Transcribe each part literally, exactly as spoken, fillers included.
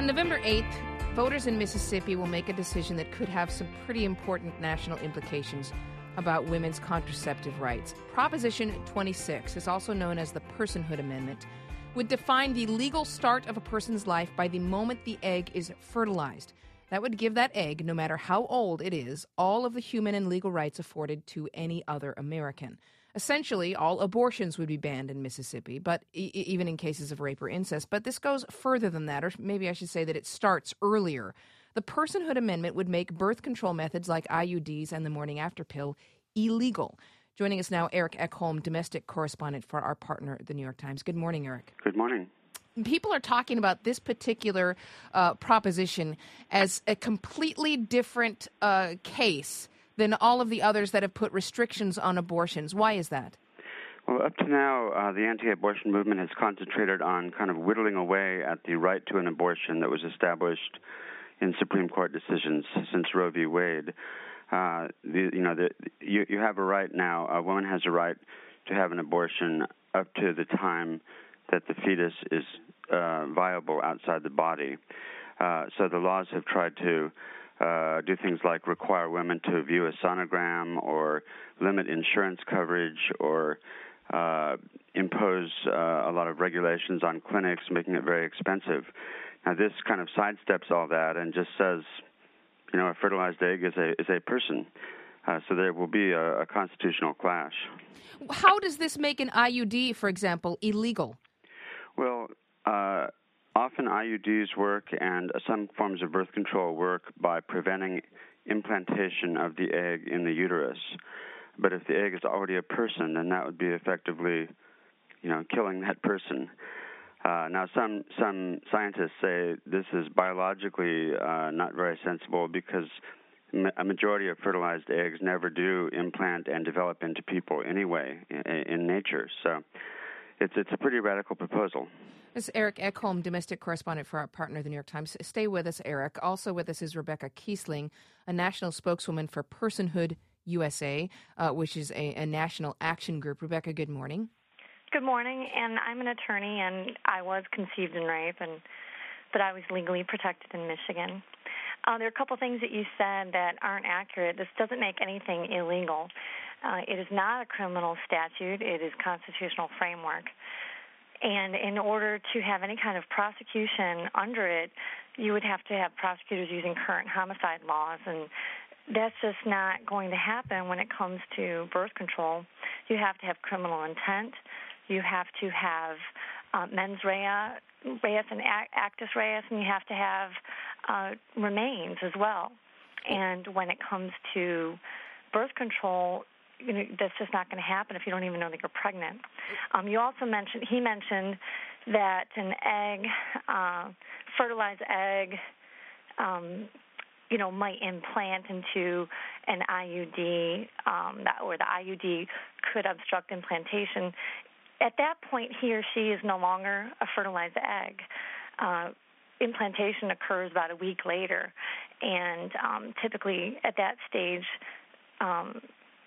On November eighth, voters in Mississippi will make a decision that could have some pretty important national implications about women's contraceptive rights. Proposition twenty-six is also known as the Personhood Amendment, would define the legal start of a person's life by the moment the egg is fertilized. That would give that egg, no matter how old it is, all of the human and legal rights afforded to any other American. Essentially, all abortions would be banned in Mississippi, but e- even in cases of rape or incest. But this goes further than that, or maybe I should say that it starts earlier. The Personhood Amendment would make birth control methods like I U Ds and the morning after pill illegal. Joining us now, Eric Ekholm, domestic correspondent for our partner, The New York Times. Good morning, Eric. Good morning. People are talking about this particular uh, proposition as a completely different uh, case than all of the others that have put restrictions on abortions. Why is that? Well, up to now, uh, the anti-abortion movement has concentrated on kind of whittling away at the right to an abortion that was established in Supreme Court decisions since Roe v. Wade. Uh, the, you know, the, you, you have a right now. A woman has a right to have an abortion up to the time that the fetus is uh, viable outside the body. Uh, so the laws have tried to uh, do things like require women to view a sonogram or limit insurance coverage or uh, impose uh, a lot of regulations on clinics, making it very expensive. Now, this kind of sidesteps all that and just says, you know, a fertilized egg is a is a person. Uh, so there will be a, a constitutional clash. How does this make an I U D, for example, illegal? Well, uh, often I U Ds work and some forms of birth control work by preventing implantation of the egg in the uterus. But if the egg is already a person, then that would be effectively, you know, killing that person. Uh, now, some some scientists say this is biologically uh, not very sensible because ma- a majority of fertilized eggs never do implant and develop into people anyway in, in nature. So it's it's a pretty radical proposal. This is Eric Ekholm, domestic correspondent for our partner, The New York Times. Stay with us, Eric. Also with us is Rebecca Kiesling, a national spokeswoman for Personhood U S A, uh, which is a, a national action group. Rebecca, good morning. Good morning, and I'm an attorney, and I was conceived in rape, and but I was legally protected in Michigan. Uh, there are a couple things that you said that aren't accurate. This doesn't make anything illegal. Uh, it is not a criminal statute. It is constitutional framework. And in order to have any kind of prosecution under it, you would have to have prosecutors using current homicide laws, and that's just not going to happen when it comes to birth control. You have to have criminal intent. You have to have uh, mens rea, reis and actus reis, and you have to have uh, remains as well. And when it comes to birth control, you know, that's just not going to happen if you don't even know that you're pregnant. Um, you also mentioned, he mentioned that an egg, uh, fertilized egg, um, you know, might implant into an I U D, um, that, or the I U D could obstruct implantation. At that point, he or she is no longer a fertilized egg. Uh, implantation occurs about a week later, and um, typically at that stage, um,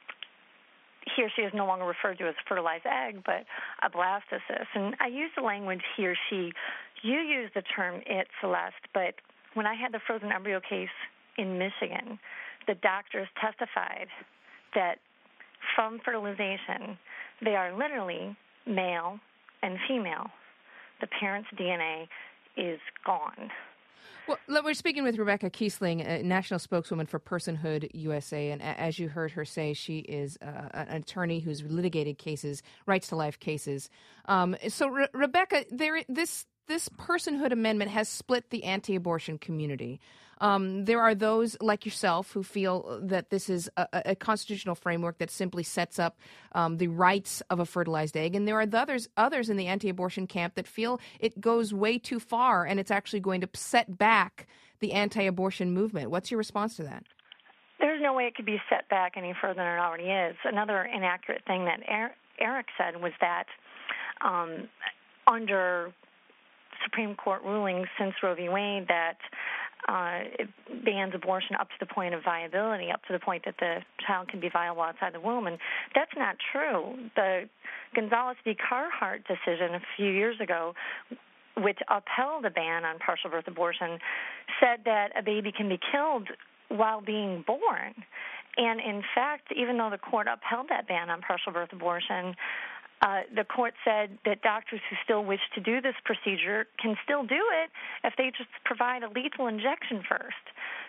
he or she is no longer referred to as a fertilized egg, but a blastocyst. And I use the language he or she. You use the term it, Celeste, but when I had the frozen embryo case in Michigan, the doctors testified that from fertilization, they are literally male and female. The parent's D N A is gone. Well, we're speaking with Rebecca Kiesling, a national spokeswoman for Personhood U S A, and as you heard her say, she is uh, an attorney who's litigated cases, rights-to-life cases. Um, so, Re- Rebecca, there, this this Personhood Amendment has split the anti-abortion community. Um, there are those like yourself who feel that this is a, a constitutional framework that simply sets up um, the rights of a fertilized egg, and there are the others others in the anti-abortion camp that feel it goes way too far and it's actually going to set back the anti-abortion movement. What's your response to that? There's no way it could be set back any further than it already is. Another inaccurate thing that Eric said was that um, under Supreme Court rulings since Roe v. Wade that uh, it bans abortion up to the point of viability, up to the point that the child can be viable outside the womb. And that's not true. The Gonzalez v. Carhart decision a few years ago which upheld a ban on partial birth abortion, said that a baby can be killed while being born. And in fact, even though the court upheld that ban on partial birth abortion, uh, the court said that doctors who still wish to do this procedure can still do it if they just provide a lethal injection first.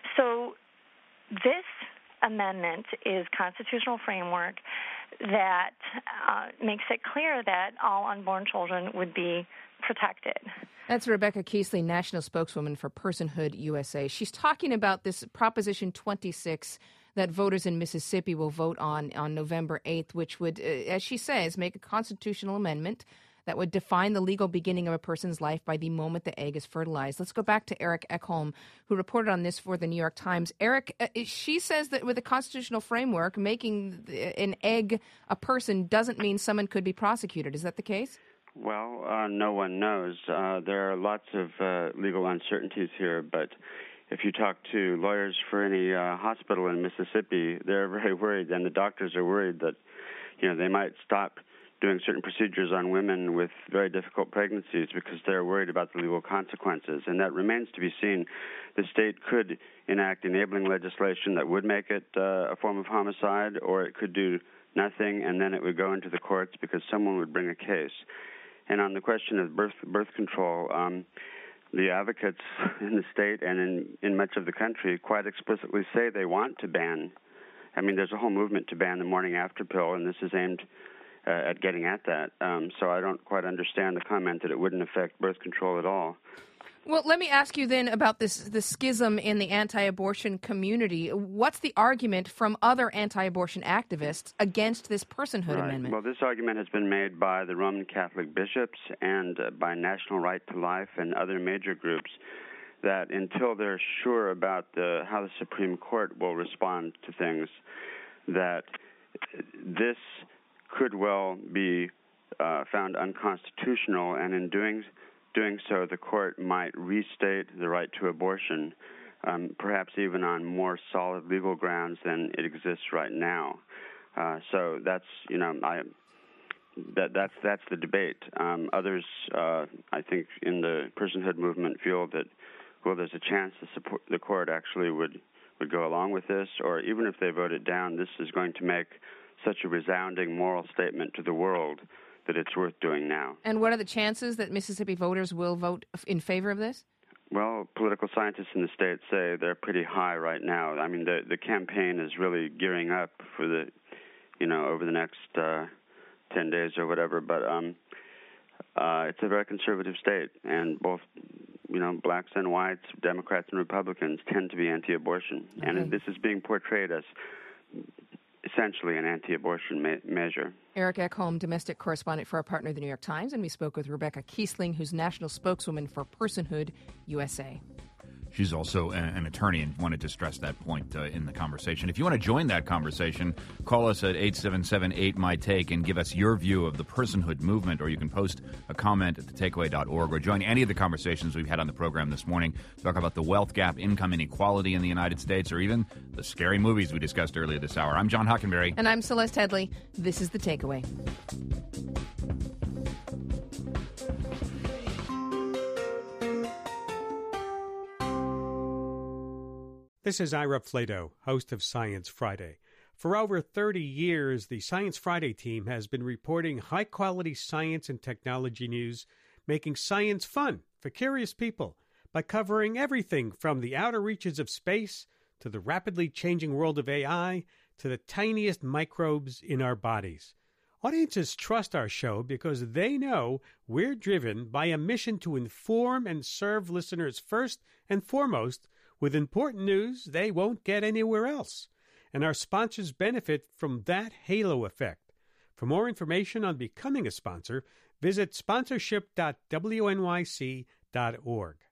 So this amendment is constitutional framework that uh, makes it clear that all unborn children would be protected. That's Rebecca Kiesling, national spokeswoman for Personhood U S A. She's talking about this Proposition twenty-six that voters in Mississippi will vote on on November eighth, which would, uh, as she says, make a constitutional amendment that would define the legal beginning of a person's life by the moment the egg is fertilized. Let's go back to Eric Ekholm, who reported on this for the New York Times. Eric, uh, she says that with a constitutional framework, making an egg a person doesn't mean someone could be prosecuted. Is that the case? Well, uh, no one knows. Uh, there are lots of uh, legal uncertainties here, but if you talk to lawyers for any uh, hospital in Mississippi, they're very worried, and the doctors are worried that, you know, they might stop doing certain procedures on women with very difficult pregnancies because they're worried about the legal consequences, and that remains to be seen. The state could enact enabling legislation that would make it uh, a form of homicide, or it could do nothing, and then it would go into the courts because someone would bring a case. And on the question of birth birth control, um, the advocates in the state and in, in much of the country quite explicitly say they want to ban. I mean, there's a whole movement to ban the morning after pill, and this is aimed uh, at getting at that. Um, so I don't quite understand the comment that it wouldn't affect birth control at all. Well, let me ask you then about this the schism in the anti-abortion community. What's the argument from other anti-abortion activists against this personhood right. amendment? Well, this argument has been made by the Roman Catholic bishops and uh, by National Right to Life and other major groups that until they're sure about the, how the Supreme Court will respond to things, that this could well be uh, found unconstitutional, and in doing Doing so, the court might restate the right to abortion, um, perhaps even on more solid legal grounds than it exists right now. Uh, so that's, you know, I, that that's that's the debate. Um, others, uh, I think, in the personhood movement feel that, well, there's a chance the support, the court actually would would go along with this, or even if they vote it down, this is going to make such a resounding moral statement to the world that it's worth doing now. And what are the chances that Mississippi voters will vote in favor of this? Well, political scientists in the state say they're pretty high right now. I mean, the the campaign is really gearing up for the, you know, over the next uh, ten days or whatever. But um, uh, it's a very conservative state, and both, you know, blacks and whites, Democrats and Republicans tend to be anti-abortion, okay. And this is being portrayed as essentially an anti-abortion me- measure. Eric Ekholm, domestic correspondent for our partner, the New York Times, and we spoke with Rebecca Kiesling, who's national spokeswoman for Personhood U S A. She's also an attorney and wanted to stress that point uh, in the conversation. If you want to join that conversation, call us at eight seven seven eight M Y Take and give us your view of the personhood movement, or you can post a comment at the takeaway dot org or join any of the conversations we've had on the program this morning. Talk about the wealth gap, income inequality in the United States, or even the scary movies we discussed earlier this hour. I'm John Hockenberry. And I'm Celeste Headley. This is The Takeaway. This is Ira Flato, host of Science Friday. For over thirty years, the Science Friday team has been reporting high-quality science and technology news, making science fun for curious people by covering everything from the outer reaches of space to the rapidly changing world of A I to the tiniest microbes in our bodies. Audiences trust our show because they know we're driven by a mission to inform and serve listeners first and foremost with important news they won't get anywhere else. And our sponsors benefit from that halo effect. For more information on becoming a sponsor, visit sponsorship dot w n y c dot org.